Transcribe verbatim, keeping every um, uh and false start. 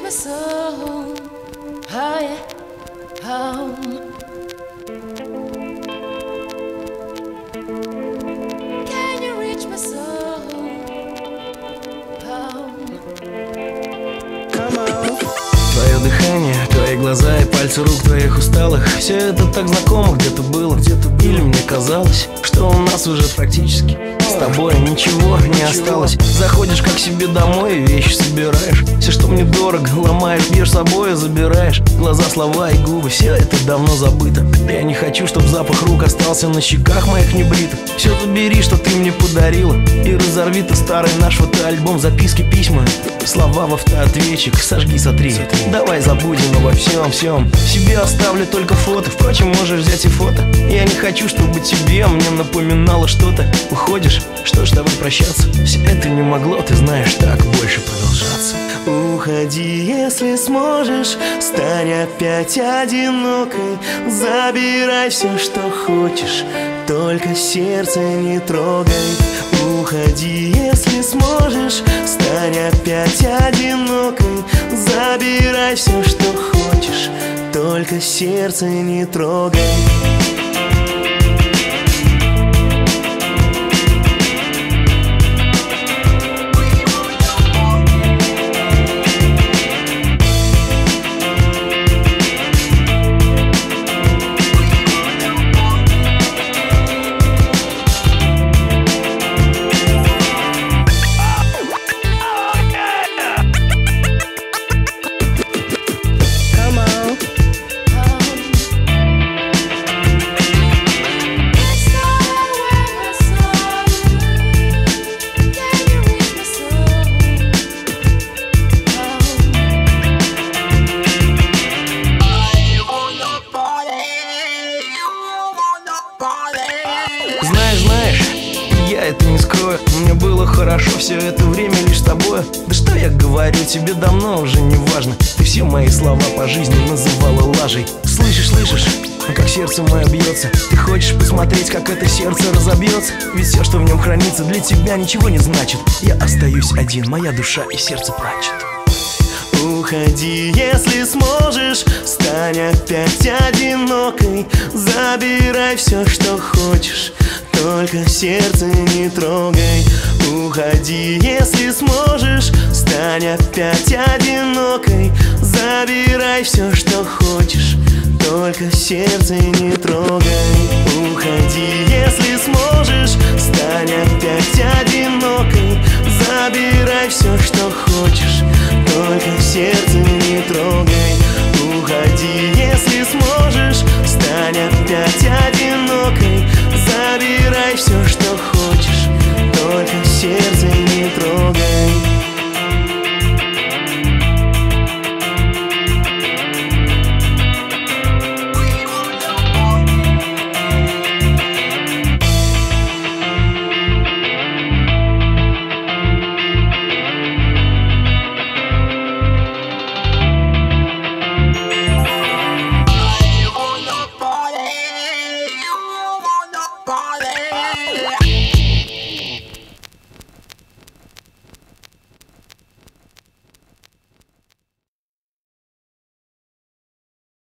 my soul higher home. Can you reach my soul home? Come on. Твое дыхание, твои глаза и пальцы рук твоих усталых. Все это так знакомо, где-то было, где-то или мне казалось, что у нас уже практически с тобой ничего не осталось. Заходишь как себе домой и вещи собираешь. Все, что мне дорого, ломаешь, бьешь с собой и забираешь. Глаза, слова и губы, все это давно забыто. Я не хочу, чтоб запах рук остался на щеках моих небритых. Все забери, что ты мне подарила, и разорви ты старый наш фотоальбом. Записки, письма, слова в автоответчик. Сожги, сотри, давай забудем обо всем, всем. Себе оставлю только фото, впрочем, можешь взять и фото. Я не хочу, чтобы тебе мне напоминало что-то. Уходишь, что ж, давай прощаться. Все это не могло, ты знаешь, так больше продолжаться. Уходи, если сможешь, стань опять одинокой. Забирай все, что хочешь, только сердце не трогай. Уходи, если сможешь, стань опять одинокой. Забирай все, что хочешь, только сердце не трогай. Знаешь, знаешь, я это не скрою. Мне было хорошо все это время лишь с тобой. Да что я говорю, тебе давно уже не важно. Ты все мои слова по жизни называла лажей. Слышишь, слышишь, как сердце мое бьется. Ты хочешь посмотреть, как это сердце разобьется? Ведь все, что в нем хранится, для тебя ничего не значит. Я остаюсь один, моя душа и сердце плачет. Уходи, если сможешь, стань опять одинокой. Забирай все, что хочешь, только сердце не трогай. Уходи, если сможешь, стань опять одинокой. Забирай все, что хочешь, только сердце не трогай. Уходи, если сможешь, стань